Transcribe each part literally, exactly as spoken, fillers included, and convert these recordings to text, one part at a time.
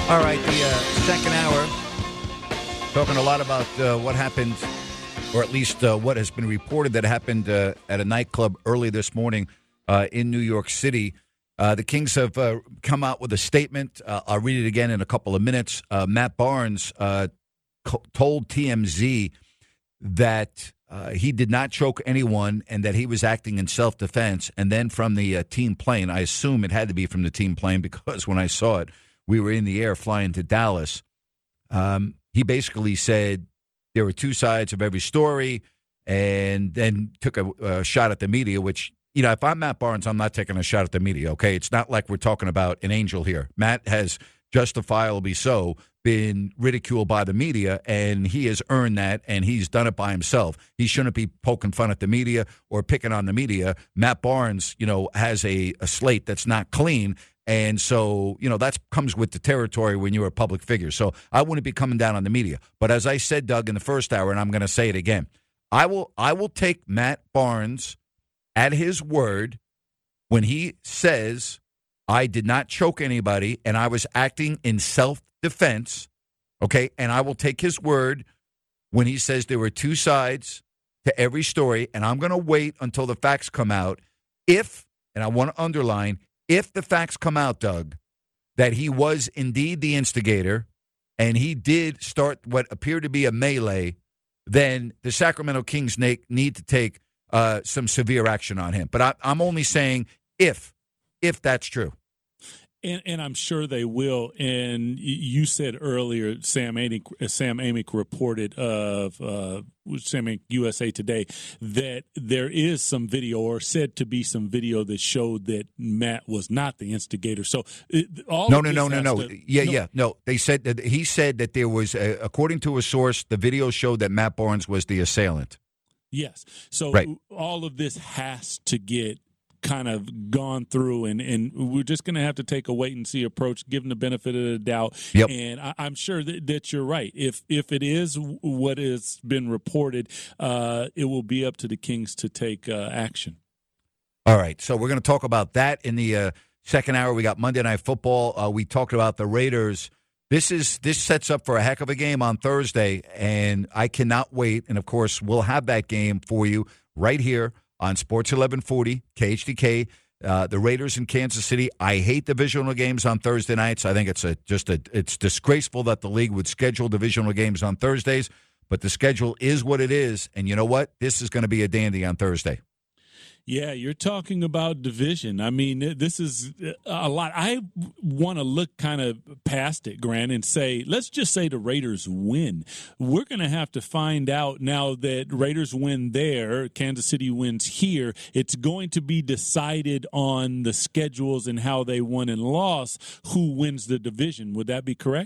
All right, the uh, second hour, talking a lot about uh, what happened, or at least uh, what has been reported that happened uh, at a nightclub early this morning uh, in New York City. Uh, the Kings have uh, come out with a statement. Uh, I'll read it again in a couple of minutes. Uh, Matt Barnes uh, co- told T M Z that uh, he did not choke anyone and that he was acting in self-defense. And then from the uh, team plane, I assume it had to be from the team plane because when I saw it, we were in the air flying to Dallas. Um, he basically said there were two sides of every story and then took a, a shot at the media, which, you know, if I'm Matt Barnes, I'm not taking a shot at the media, okay? It's not like we're talking about an angel here. Matt has justifiably so been ridiculed by the media, and he has earned that, and he's done it by himself. He shouldn't be poking fun at the media or picking on the media. Matt Barnes, you know, has a, a slate that's not clean, and so, you know, that comes with the territory when you're a public figure. So I wouldn't be coming down on the media. But as I said, Doug, in the first hour, and I'm going to say it again, I will I will take Matt Barnes at his word when he says, I did not choke anybody and I was acting in self-defense, okay? And I will take his word when he says there were two sides to every story, and I'm going to wait until the facts come out. If, and I want to underline, if the facts come out, Doug, that he was indeed the instigator and he did start what appeared to be a melee, then the Sacramento Kings need to take uh, some severe action on him. But I, I'm only saying if, if that's true. And, and I'm sure they will. And you said earlier, Sam Amick, Sam Amick reported of uh, Sam Amick U S A Today that there is some video, or said to be some video, that showed that Matt was not the instigator. So it, all no, of no, this no, no, no, to, yeah, no. yeah, no. They said that he said that there was, a, according to a source, the video showed that Matt Barnes was the assailant. Yes. So right. all of this has to get kind of gone through, and, and we're just going to have to take a wait and see approach, give them the benefit of the doubt. Yep. And I, I'm sure that, that you're right. If if it is what has been reported, uh, it will be up to the Kings to take uh, action. All right. So we're going to talk about that in the uh, second hour. We got Monday Night Football. Uh, we talked about the Raiders. This is this sets up for a heck of a game on Thursday, and I cannot wait. And, of course, we'll have that game for you right here on Sports eleven forty, K H D K, uh, the Raiders in Kansas City. I hate divisional games on Thursday nights. I think it's a just a it's disgraceful that the league would schedule divisional games on Thursdays, but the schedule is what it is. And you know what? This is going to be a dandy on Thursday. Yeah, you're talking about division. I mean, this is a lot. I want to look kind of past it, Grant, and say, let's just say the Raiders win. We're going to have to find out now that Raiders win there, Kansas City wins here. It's going to be decided on the schedules and how they won and lost, who wins the division. Would that be correct?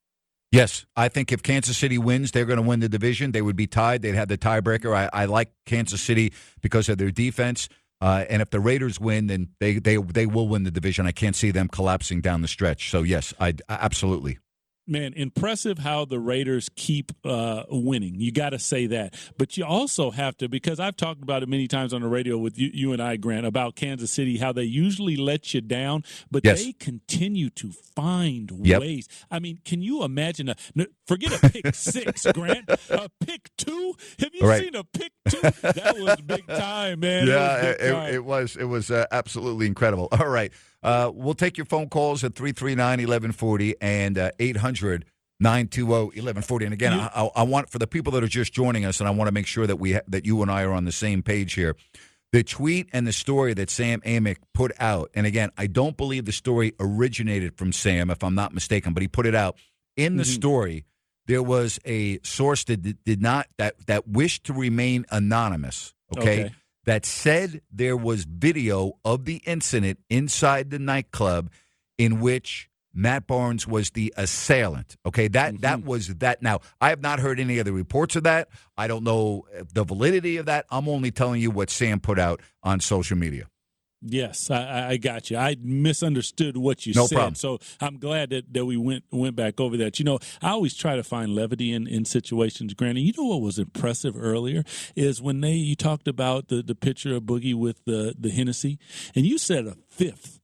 Yes, I think if Kansas City wins, they're going to win the division. They would be tied. They'd have the tiebreaker. I, I like Kansas City because of their defense. Uh, and if the Raiders win, then they, they they will win the division. I can't see them collapsing down the stretch. So, yes, I absolutely. Man, impressive how the Raiders keep uh, winning. You got to say that. But you also have to, because I've talked about it many times on the radio with you, you and I, Grant, about Kansas City, how they usually let you down, but yes. they continue to find yep. ways. I mean, can you imagine a – forget a pick six, Grant. A pick two? Have you right. seen a pick two? That was big time, man. Yeah, it was, it, it, it was, it was uh, absolutely incredible. All right. Uh, we'll take your phone calls at three three nine, eleven forty and uh, eight hundred, nine two zero, eleven forty. And again, I, I want, for the people that are just joining us, and I want to make sure that we ha- that you and I are on the same page here, the tweet and the story that Sam Amick put out, and again, I don't believe the story originated from Sam, if I'm not mistaken, but he put it out. In the mm-hmm. story, there was a source that did, did not, that, that wished to remain anonymous, okay? okay. that said there was video of the incident inside the nightclub in which Matt Barnes was the assailant. Okay, that mm-hmm. that was that. Now, I have not heard any other reports of that. I don't know the validity of that. I'm only telling you what Sam put out on social media. Yes, I, I got you. I misunderstood what you no said. Problem. So I'm glad that, that we went went back over that. You know, I always try to find levity in, in situations, Granny. You know what was impressive earlier is when they you talked about the, the picture of Boogie with the, the Hennessy, and you said a fifth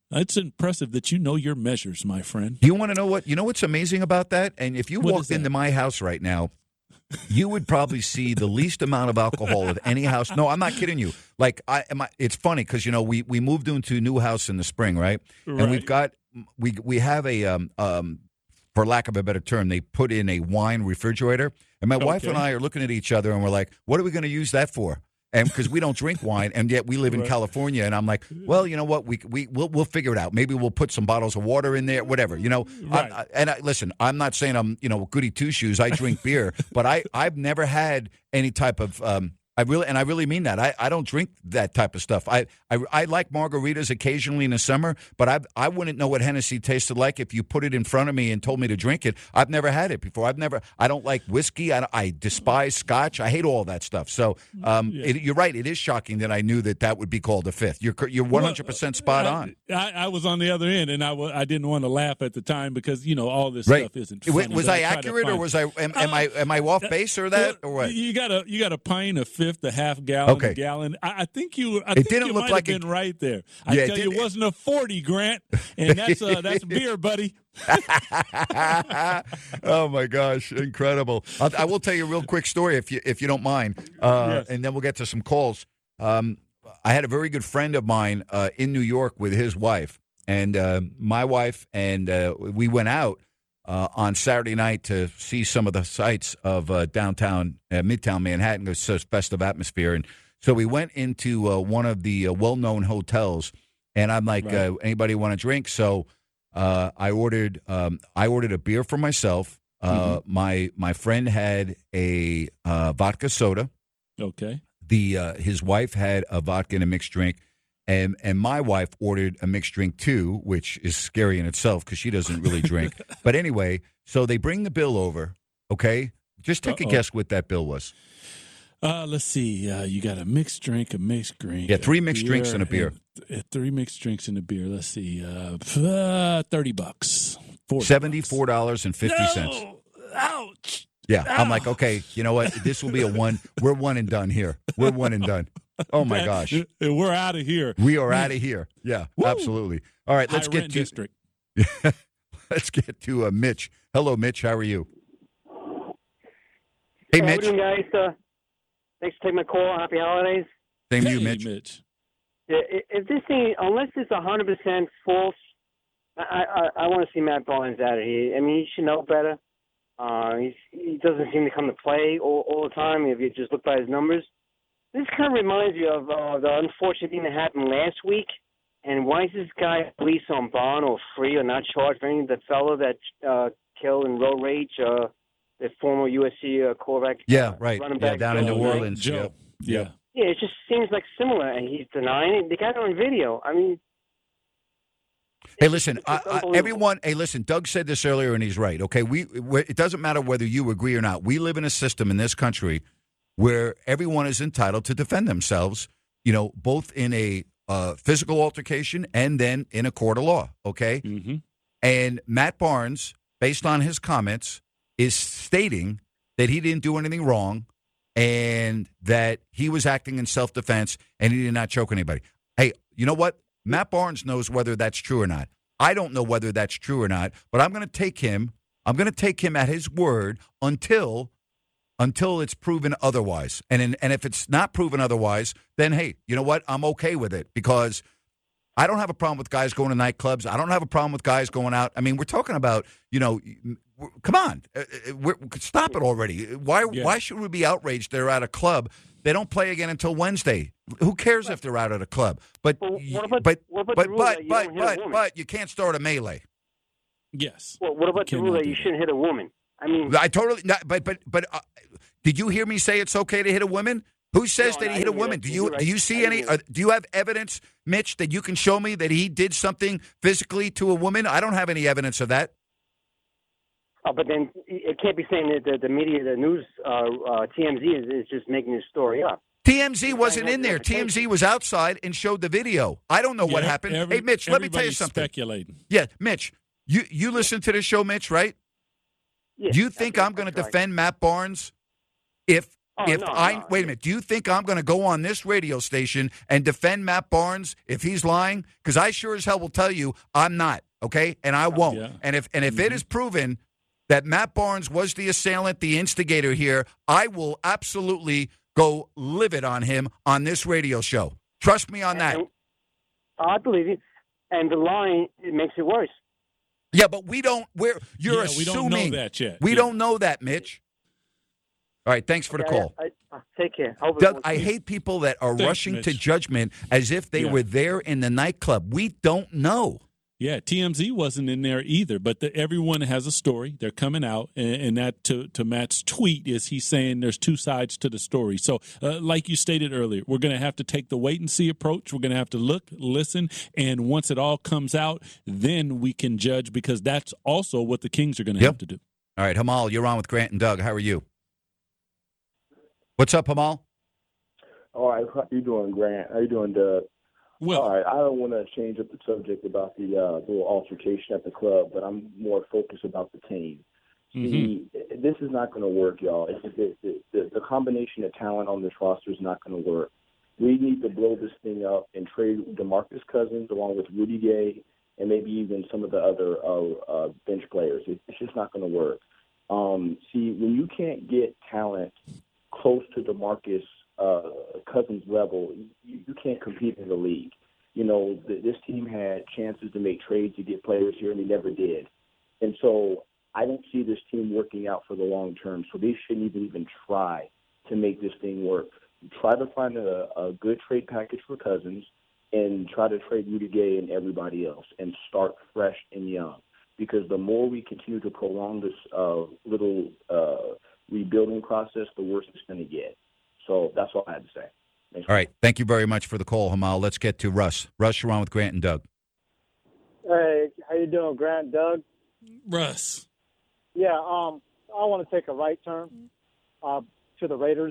It's impressive that you know your measures, my friend. You want to know what? You know what's amazing about that? And if you What is walked that? into my house right now, you would probably see the least amount of alcohol of any house. No, I'm not kidding you. Like, I, am I, it's funny because you know we, we moved into a new house in the spring, right? Right. And we've got we we have a um, um for lack of a better term, they put in a wine refrigerator, and my wife Okay. and I are looking at each other and we're like, what are we going to use that for? And because we don't drink wine, and yet we live in Right. California, and I'm like, well, you know what? We we we'll, we'll figure it out. Maybe we'll put some bottles of water in there, whatever. You know, Right. I, I, and I, listen, I'm not saying I'm you know goody two shoes. I drink beer, but I I've never had any type of um. I really and I really mean that. I, I don't drink that type of stuff. I, I I like margaritas occasionally in the summer, but I I wouldn't know what Hennessy tasted like if you put it in front of me and told me to drink it. I've never had it before. I've never. I don't like whiskey. I, I despise Scotch. I hate all that stuff. So um, Yeah. it, you're right. It is shocking that I knew that that would be called a fifth. You're cur- you're one hundred percent spot I, on. I, I was on the other end, and I w- I didn't want to laugh at the time because you know all this Right. stuff isn't. W- Funny, was but I tried to accurate or find- was I am, am I am I off base or that or what? You got a you got a pint, a fifth, a half gallon, Okay. a gallon. I, I think you. I It think didn't you look might like have it- been right there. I Yeah, it tell you, didn't- it wasn't a forty, Grant, and that's uh, that's beer, buddy. Oh my gosh, incredible! I'll, I will tell you a real quick story if you if you don't mind, uh, Yes. and then we'll get to some calls. Um, I had a very good friend of mine uh, in New York with his wife, and uh, my wife, and uh, we went out uh, on Saturday night to see some of the sights of uh, downtown, uh, Midtown Manhattan. It's a festive atmosphere, and so we went into uh, one of the uh, well-known hotels, and I'm like, Right. uh, anybody want a drink? So. Uh, I ordered um, I ordered a beer for myself. Uh, Mm-hmm. My my friend had a uh, vodka soda. Okay. The uh, his wife had a vodka and a mixed drink, and and my wife ordered a mixed drink too, which is scary in itself because she doesn't really drink. But anyway, so they bring the bill over. Okay, just take Uh-oh. a guess what that bill was. Uh, let's see. Uh, you got a mixed drink, a mixed drink. Yeah, three a mixed drinks and a beer. and- uh, three mixed drinks and a beer. Let's see. Uh, uh, thirty bucks. forty Seventy bucks. four dollars and fifty cents. No! Ouch! Yeah, I'm like, okay, you know what? This will be a one. We're one and done here. We're one and done. Oh my gosh. And we're out of here. We are out of here. Yeah, Woo. absolutely. All right, let's High get rent to district. let's get to uh, Mitch. Hello, Mitch. How are you? Hey, How Mitch. you doing, guys? Uh, thanks for taking my call. Happy holidays. Same to Hey, you, Mitch. Mitch. Yeah, i- If this thing, unless it's one hundred percent false, I, I, I want to see Matt Barnes out of here. I mean, he should know better. Uh, he's, he doesn't seem to come to play all, all the time if you just look by his numbers. This kind of reminds me of uh, the unfortunate thing that happened last week. And why is this guy police on bond or free or not charged for anything? The fellow that uh, killed in road rage, uh, the former U S C uh, quarterback. Yeah, uh, right. running Yeah, back, down in Joe, New right? Orleans. Joe. Yeah. Yeah. Yeah, it just seems like similar, and he's denying it. They got it on video. I mean, Hey, listen, It's I, I, unbelievable. everyone. Hey, listen. Doug said this earlier, and he's right. Okay, we. we it doesn't matter whether you agree or not. We live in a system in this country where everyone is entitled to defend themselves. You know, both in a uh, physical altercation and then in a court of law. Okay. Mm-hmm. And Matt Barnes, based on his comments, is stating that he didn't do anything wrong and that he was acting in self-defense and he did not choke anybody. Hey, you know what? Matt Barnes knows whether that's true or not. I don't know whether that's true or not, but I'm going to take him. I'm going to take him at his word until until it's proven otherwise. And in, and if it's not proven otherwise, then hey, you know what? I'm okay with it because I don't have a problem with guys going to nightclubs. I don't have a problem with guys going out. I mean, we're talking about, you know, come on, uh, we're, stop it already. Why Yeah. why should we be outraged they're at a club? They don't play again until Wednesday. Who cares if they're out at a club? But Well, what about- but what about but the rule but that you but don't hit a but, woman? but you can't start a melee. Yes. well, what about the Cannot rule that do you that. shouldn't hit a woman? I mean, I totally not, but but but uh, did you hear me say it's okay to hit a woman? Who says No, that I he hit a didn't hear woman? that. Do You're you right. do you I see didn't any? hear Uh, that. do you have evidence, Mitch, that you can show me that he did something physically to a woman? I don't have any evidence of that. oh, but then it can't be saying that the, the media, the news, uh, uh, T M Z is, is just making this story up. T M Z wasn't has in there. reputation. T M Z was outside and showed the video. I don't know what Yeah, happened. every- hey, Mitch, let me tell you everybody's something. Speculating. Yeah, Mitch, you you listen to the show, Mitch, right? Yeah, Do you think that's- I'm going to that's right. defend Matt Barnes if Oh, if no, I no. wait a minute, do you think I'm going to go on this radio station and defend Matt Barnes if he's lying? Because I sure as hell will tell you I'm not. Okay, and I won't. Yeah. And if and if Mm-hmm. it is proven that Matt Barnes was the assailant, the instigator here, I will absolutely go livid on him on this radio show. Trust me on that. And, I believe you. And the lying, it makes it worse. Yeah, but we don't. We're you're Yeah, assuming we don't know that yet. We Yeah. don't know that, Mitch. All right, thanks for the Okay, call. I, I, take care. Hope Doug, everyone's- I hate people that are Thanks, rushing to Mitch. judgment as if they Yeah. were there in the nightclub. We don't know. Yeah, T M Z wasn't in there either, but the, everyone has a story. They're coming out, and, and that to, to Matt's tweet is he's saying there's two sides to the story. So, uh, like you stated earlier, we're going to have to take the wait and see approach. We're going to have to look, listen, and once it all comes out, then we can judge, because that's also what the Kings are going to Yep. have to do. All right, Hamal, you're on with Grant and Doug. How are you? What's up, Hamal? All right, how you doing, Grant? How you doing, Doug? Well, All right, I don't want to change up the subject about the uh, little altercation at the club, but I'm more focused about the team. See, Mm-hmm. this is not going to work, y'all. It's, the, the, the, the combination of talent on this roster is not going to work. We need to blow this thing up and trade DeMarcus Cousins along with Rudy Gay and maybe even some of the other uh, uh, bench players. It, it's just not going to work. Um, see, when you can't get talent close to DeMarcus uh, Cousins level, you, you can't compete in the league. You know, th- this team had chances to make trades to get players here, and they never did. And so I don't see this team working out for the long term, so they shouldn't even, even try to make this thing work. Try to find a, a good trade package for Cousins and try to trade Rudy Gay and everybody else and start fresh and young. Because the more we continue to prolong this uh, little uh, rebuilding process, the worse it's going to get. So that's all I had to say. Thanks. All right, thank you very much for the call, Hamal. Let's get to Russ. Russ, you're on with Grant and Doug. Hey, how you doing, Grant, Doug? Russ. Yeah, um, I want to take a right turn uh, to the Raiders.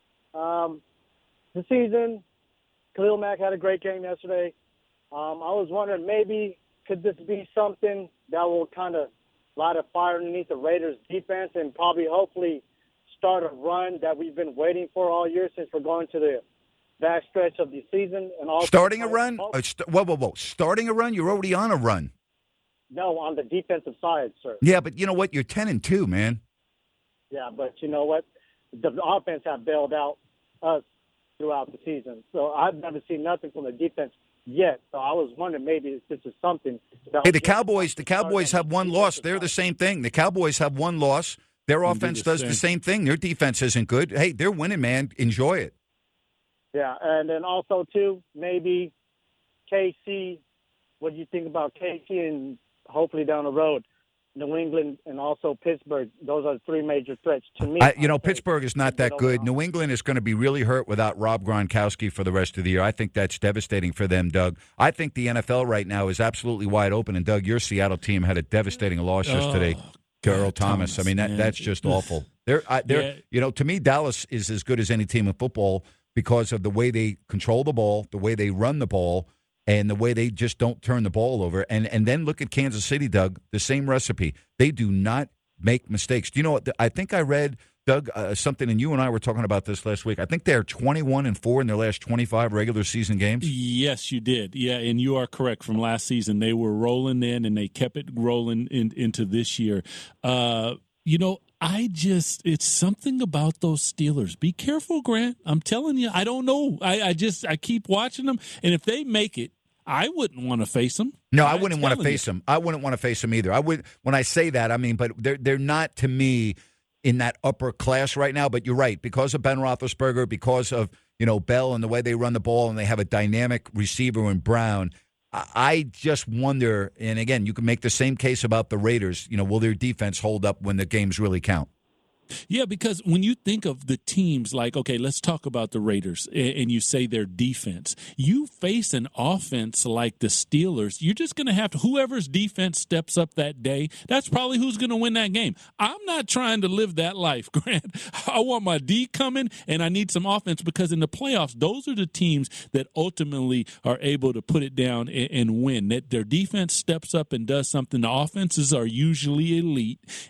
Um, this season, Khalil Mack had a great game yesterday. Um, I was wondering maybe could this be something that will kind of light a fire underneath the Raiders' defense and probably hopefully start a run that we've been waiting for all year since we're going to the back stretch of the season. And also Starting a run? Uh, st- whoa, whoa, whoa. Starting a run? You're already on a run. No, on the defensive side, sir. Yeah, but you know what? You're ten and two, man. Yeah, but you know what? The offense have bailed out us throughout the season. So I've never seen nothing from the defense yet. So I was wondering maybe if this is something. That Hey, the Cowboys, the Cowboys have one loss. They're the same thing. The Cowboys have one loss. Their And offense do the does the same. same thing. Their defense isn't good. Hey, they're winning, man. Enjoy it. Yeah, and then also too maybe K C. What do you think about K C and hopefully down the road, New England and also Pittsburgh? Those are the three major threats to me. I, you know, I'd say. Pittsburgh is not that good. New England is going to be really hurt without Rob Gronkowski for the rest of the year. I think that's devastating for them, Doug. I think the N F L right now is absolutely wide open. And, Doug, your Seattle team had a devastating loss yesterday. Oh, Carol God, Thomas. Thomas, I mean, that man. that's just awful. They're, I, they're, Yeah. you know, to me, Dallas is as good as any team in football because of the way they control the ball, the way they run the ball, and the way they just don't turn the ball over. And and then look at Kansas City, Doug, the same recipe. They do not make mistakes. Do you know what? I think I read, Doug, uh, something, and you and I were talking about this last week. I think they're twenty-one and four in their last twenty-five regular season games. Yes, you did. Yeah, and you are correct. From last season, they were rolling in, and they kept it rolling in, into this year. Uh, you know, I just, it's something about those Steelers. Be careful, Grant. I'm telling you, I don't know. I, I just, I keep watching them, and if they make it, I wouldn't want to face them. No, I I'm wouldn't want to telling face you. them. I wouldn't want to face them either. I would. When I say that, I mean, but they're they're not to me in that upper class right now. But you're right, because of Ben Roethlisberger, because of you know Bell and the way they run the ball, and they have a dynamic receiver in Brown. I, I just wonder. And again, you can make the same case about the Raiders. You know, will their defense hold up when the games really count? Yeah, because when you think of the teams like, okay, let's talk about the Raiders, and you say their defense. You face an offense like the Steelers, you're just going to have to, whoever's defense steps up that day, that's probably who's going to win that game. I'm not trying to live that life, Grant. I want my D coming, and I need some offense because in the playoffs, those are the teams that ultimately are able to put it down and, and win. That their defense steps up and does something. The offenses are usually elite,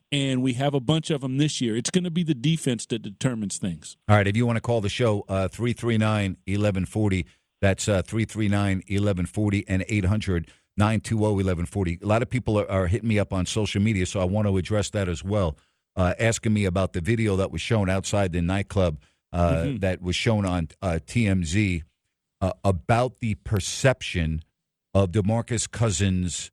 and we have a bunch of them this year. It's going to be the defense that determines things. All right, if you want to call the show, uh, three three nine, eleven forty. That's uh, three three nine, eleven forty and eight hundred, nine two zero, eleven forty. A lot of people are, are hitting me up on social media, so I want to address that as well, uh, asking me about the video that was shown outside the nightclub uh, mm-hmm. that was shown on uh, T M Z uh, about the perception of DeMarcus Cousins'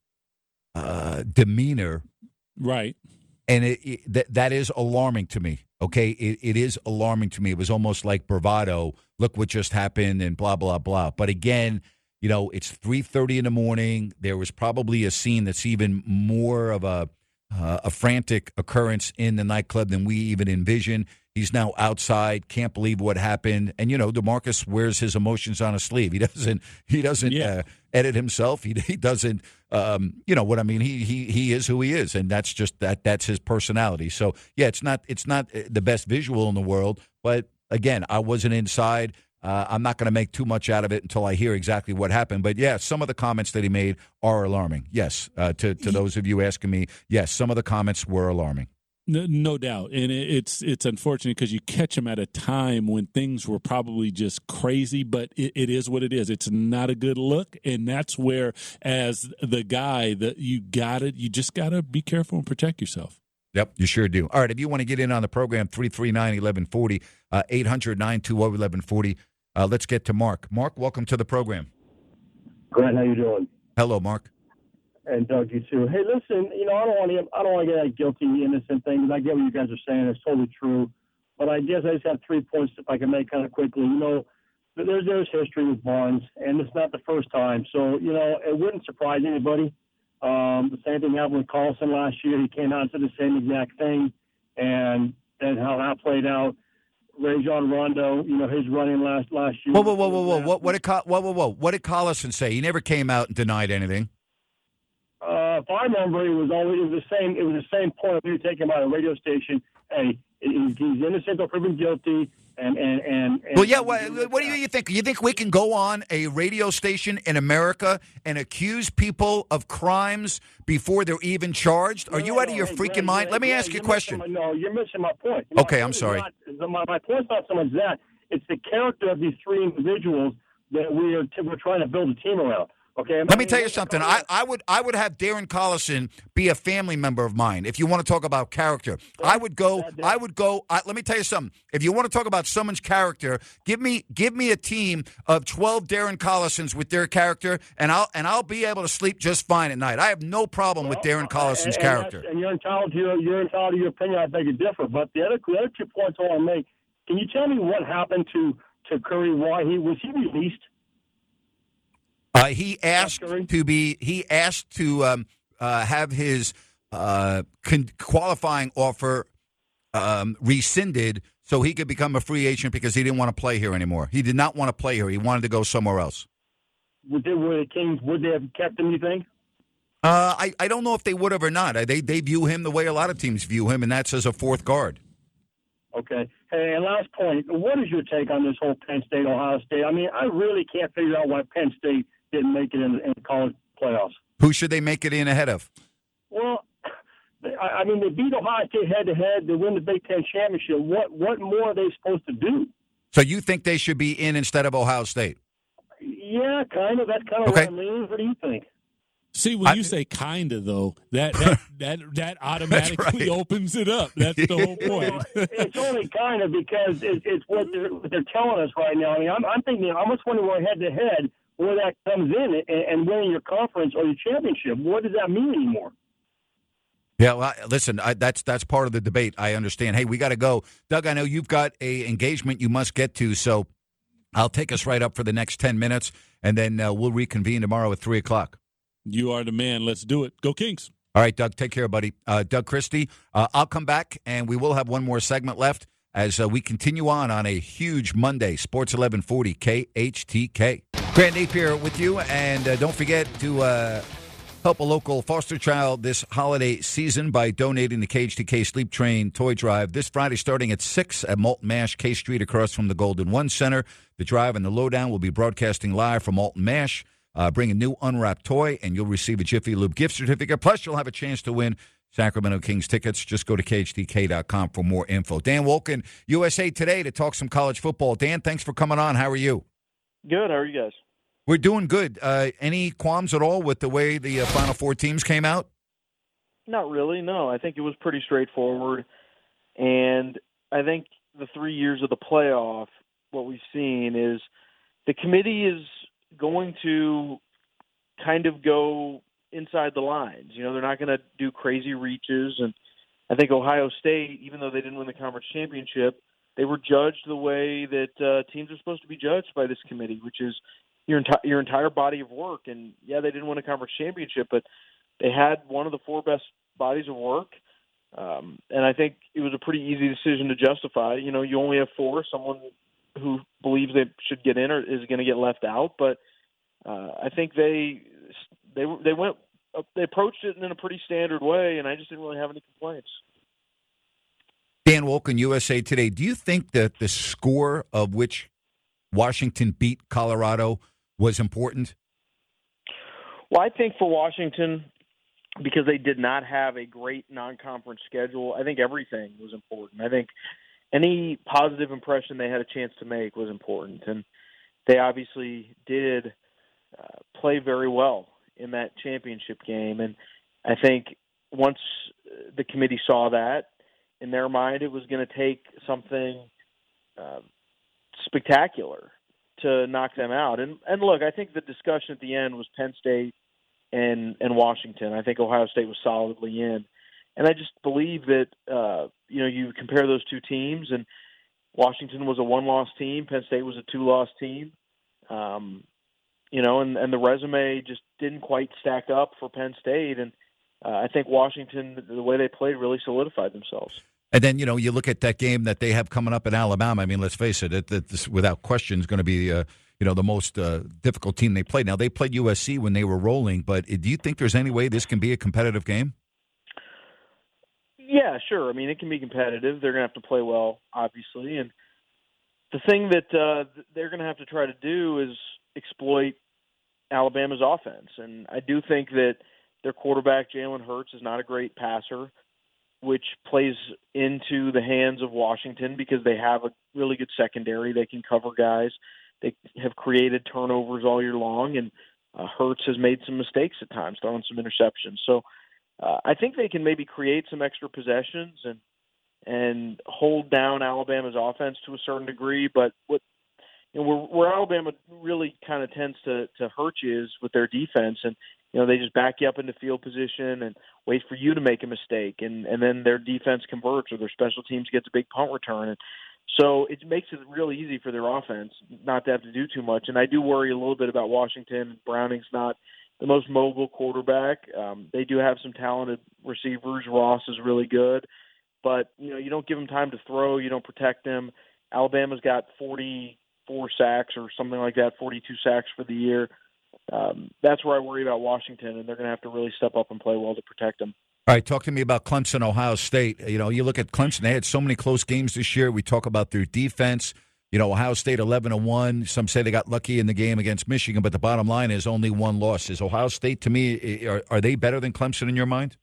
uh, demeanor. Right. And it, it, that that is alarming to me, okay? It, it is alarming to me. It was almost like bravado. Look what just happened and blah, blah, blah. But again, you know, it's three thirty in the morning. There was probably a scene that's even more of a uh, a frantic occurrence in the nightclub than we even envisioned. He's now outside, can't believe what happened. And, you know, DeMarcus wears his emotions on his sleeve. He doesn't he doesn't yeah. uh, edit himself. He he doesn't, um, you know what I mean? He he he is who he is, and that's just that that's his personality. So, yeah, it's not it's not the best visual in the world. But, again, I wasn't inside. Uh, I'm not going to make too much out of it until I hear exactly what happened. But, yeah, some of the comments that he made are alarming. Yes, uh, to, to those of you asking me, yes, some of the comments were alarming. No, no doubt, and it's it's unfortunate because you catch him at a time when things were probably just crazy. But it, it is what it is. It's not a good look, and that's where, as the guy, that you got it, you just got to be careful and protect yourself. Yep, you sure do. All right, if you want to get in on the program, three three nine, eleven forty, uh, eight hundred, nine two zero, eleven forty. Uh, let's get to Mark. Mark, welcome to the program. Grant, how you doing? Hello, Mark. And Doug, you too. Hey, listen, you know, I don't want to, I don't want to get that guilty, innocent thing, because I get what you guys are saying. It's totally true. But I guess I just have three points if I can make kind of quickly. You know, there's there's history with Barnes, and it's not the first time. So, you know, it wouldn't surprise anybody. Um, the same thing happened with Carlson last year. He came out and said the same exact thing, and then how that played out. Rajon Rondo, you know, his running last last year. Whoa, whoa, whoa, whoa, whoa! What, what did Col- whoa, whoa, whoa? What did Collison say? He never came out and denied anything. Uh, if I remember, it was always it was the same. It was the same point. We were taking him out of a radio station. Hey, he's innocent or proven guilty. And and and, and well, yeah. What, what do you think? You think we can go on a radio station in America and accuse people of crimes before they're even charged? Are no, you no, out of your hey, freaking Greg, mind? Greg, Let me Greg, ask you a you're question. My, no, you're missing my point. My okay, point I'm sorry. Not, my, my point's not so much that. It's the character of these three individuals that we are t- we're trying to build a team around. Okay. Let me tell you something. I, I would I would have Darren Collison be a family member of mine. If you want to talk about character, I would go. I would go. I, let me tell you something. If you want to talk about someone's character, give me give me a team of twelve Darren Collisons with their character, and I'll and I'll be able to sleep just fine at night. I have no problem well, with Darren Collison's and, and character. And you're entitled to your you're entitled to your opinion. I beg to differ. But the other the other two points I want to make. Can you tell me what happened to to Curry? Why he was he released? Uh, he asked to be. He asked to um, uh, have his uh, con- qualifying offer um, rescinded so he could become a free agent because he didn't want to play here anymore. He did not want to play here. He wanted to go somewhere else. Would they, would the Kings would they have kept him? You think? Uh, I I don't know if they would have or not. They they view him the way a lot of teams view him, and that's as a fourth guard. Okay. Hey, and last point. What is your take on this whole Penn State Ohio State? I mean, I really can't figure out why Penn State didn't make it in, in the college playoffs. Who should they make it in ahead of? Well, I, I mean, they beat Ohio State head-to-head. They win the Big Ten championship. What what more are they supposed to do? So you think they should be in instead of Ohio State? Yeah, kind of. That's kind of okay. what I mean. What do you think? See, when I, you say "kinda," though, that that that, that automatically right. opens it up. That's the whole point. Well, it's only kind of because it, it's what they're, what they're telling us right now. I mean, I'm, I'm thinking, I'm just wondering where head-to-head, where that comes in, and, and winning your conference or your championship. What does that mean anymore? Yeah, well, listen, I, that's that's part of the debate. I understand. Hey, we got to go. Doug, I know you've got a engagement you must get to, so I'll take us right up for the next ten minutes, and then uh, we'll reconvene tomorrow at three o'clock. You are the man. Let's do it. Go Kings. All right, Doug, take care, buddy. Uh, Doug Christie, uh, I'll come back, and we will have one more segment left as uh, we continue on on a huge Monday, Sports eleven forty K H T K. Grant Napier with you, and uh, don't forget to uh, help a local foster child this holiday season by donating to K H T K Sleep Train Toy Drive this Friday starting at six at Malton Mash, K Street across from the Golden One Center. The drive and the lowdown will be broadcasting live from Malton Mash. Uh, bring a new unwrapped toy, and you'll receive a Jiffy Lube gift certificate. Plus, you'll have a chance to win Sacramento Kings tickets. Just go to K H T K dot com for more info. Dan Wolken, U S A Today, to talk some college football. Dan, thanks for coming on. How are you? Good. How are you guys? We're doing good. Uh, any qualms at all with the way the uh, Final Four teams came out? Not really, no. I think it was pretty straightforward. And I think the three years of the playoff, what we've seen is the committee is going to kind of go inside the lines. You know, they're not going to do crazy reaches. And I think Ohio State, even though they didn't win the conference championship, they were judged the way that uh, teams are supposed to be judged by this committee, which is your, enti- your entire body of work. And, yeah, they didn't win a conference championship, but they had one of the four best bodies of work. Um, and I think it was a pretty easy decision to justify. You know, you only have four. Someone who believes they should get in or is going to get left out. But uh, I think they they they went they approached it in a pretty standard way, and I just didn't really have any complaints. Dan Wolken, U S A Today. Do you think that the score of which Washington beat Colorado was important? Well, I think for Washington, because they did not have a great non-conference schedule, I think everything was important. I think any positive impression they had a chance to make was important. And they obviously did uh, play very well in that championship game. And I think once the committee saw that, in their mind it was going to take something uh, spectacular to knock them out. And, and look, I think the discussion at the end was Penn State and, and Washington. I think Ohio State was solidly in. And I just believe that, uh, you know, you compare those two teams, and Washington was a one-loss team. Penn State was a two-loss team. Um, you know, and, and the resume just didn't quite stack up for Penn State. And uh, I think Washington, the way they played, really solidified themselves. And then, you know, you look at that game that they have coming up in Alabama. I mean, let's face it, it, it this, without question, is going to be, uh, you know, the most uh, difficult team they played. Now, they played U S C when they were rolling, but do you think there's any way this can be a competitive game? Yeah, sure. I mean, it can be competitive. They're going to have to play well, obviously. And the thing that uh, they're going to have to try to do is exploit Alabama's offense. And I do think that their quarterback, Jalen Hurts, is not a great passer, which plays into the hands of Washington because they have a really good secondary. They can cover guys. They have created turnovers all year long, and uh, Hurts has made some mistakes at times, throwing some interceptions. So uh, I think they can maybe create some extra possessions and and hold down Alabama's offense to a certain degree. But what you know, where, where Alabama really kind of tends to, to hurt you is with their defense. And, you know, they just back you up into field position and wait for you to make a mistake. And, and then their defense converts or their special teams gets a big punt return. And so it makes it really easy for their offense not to have to do too much. And I do worry a little bit about Washington. Browning's not the most mobile quarterback. Um, they do have some talented receivers. Ross is really good. But, you know, you don't give them time to throw. You don't protect them. Alabama's got forty-four sacks or something like that, forty-two sacks for the year. Um, that's where I worry about Washington, and they're going to have to really step up and play well to protect them. All right, talk to me about Clemson, Ohio State. You know, you look at Clemson, they had so many close games this year. We talk about their defense. You know, Ohio State eleven and one. Some say they got lucky in the game against Michigan, but the bottom line is only one loss. Is Ohio State, to me, are, are they better than Clemson in your mind?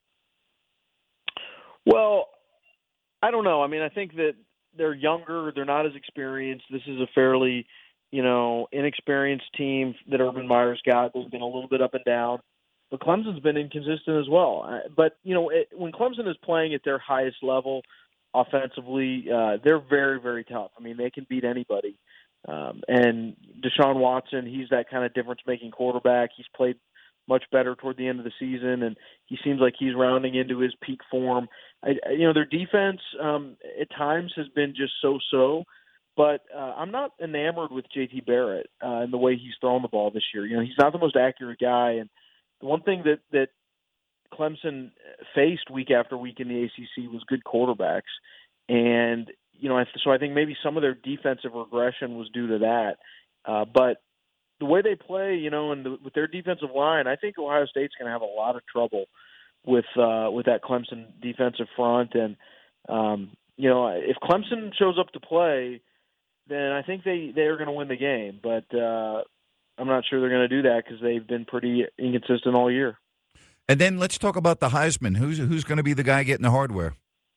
Well, I don't know. I mean, I think that they're younger. They're not as experienced. This is a fairly, you know, inexperienced team that Urban Meyer's got. They've been a little bit up and down. But Clemson's been inconsistent as well. But, you know, it, when Clemson is playing at their highest level offensively, uh, they're very, very tough. I mean, they can beat anybody. Um, and Deshaun Watson, he's that kind of difference-making quarterback. He's played much better toward the end of the season, and he seems like he's rounding into his peak form. I, you know, their defense um, at times has been just so-so, but uh, I'm not enamored with J T Barrett uh, and the way he's thrown the ball this year. You know, he's not the most accurate guy, and the one thing that, that Clemson faced week after week in the A C C was good quarterbacks, and, you know, so I think maybe some of their defensive regression was due to that, uh, but the way they play, you know, and the, with their defensive line, I think Ohio State's going to have a lot of trouble with uh, with that Clemson defensive front. And, um, you know, if Clemson shows up to play, then I think they, they are going to win the game. But uh, I'm not sure they're going to do that because they've been pretty inconsistent all year. And then let's talk about the Heisman. Who's who's going to be the guy getting the hardware?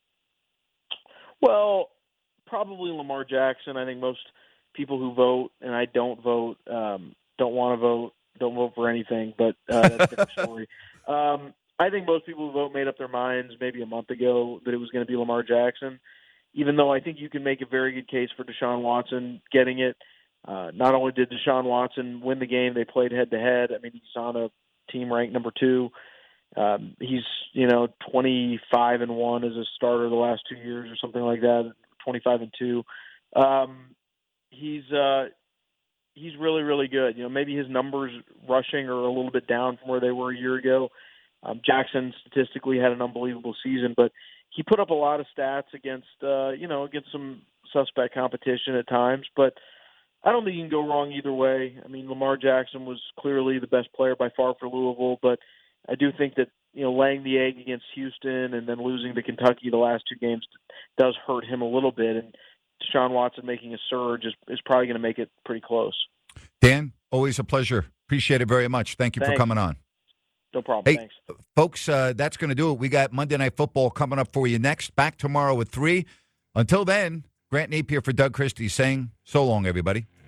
Well, probably Lamar Jackson. I think most people who vote, and I don't vote, um, don't want to vote, don't vote for anything, but uh, that's a different story. Um, I think most people who vote made up their minds maybe a month ago that it was going to be Lamar Jackson, even though I think you can make a very good case for Deshaun Watson getting it. Uh, not only did Deshaun Watson win the game, they played head-to-head. I mean, he's on a team ranked number two. Um, he's, you know, twenty-five and one as a starter the last two years or something like that, twenty-five and two. Um, he's uh, he's really, really good. You know, maybe his numbers rushing are a little bit down from where they were a year ago. Um, Jackson statistically had an unbelievable season, but he put up a lot of stats against, uh, you know, against some suspect competition at times. But I don't think you can go wrong either way. I mean, Lamar Jackson was clearly the best player by far for Louisville, but I do think that, you know, laying the egg against Houston and then losing to Kentucky the last two games does hurt him a little bit. And Deshaun Watson making a surge is, is probably going to make it pretty close. Dan, always a pleasure. Appreciate it very much. Thank you Thanks. for coming on. No problem. Hey, Thanks. folks, uh, that's going to do it. We got Monday Night Football coming up for you next. Back tomorrow at three. Until then, Grant Napier for Doug Christie saying so long, everybody.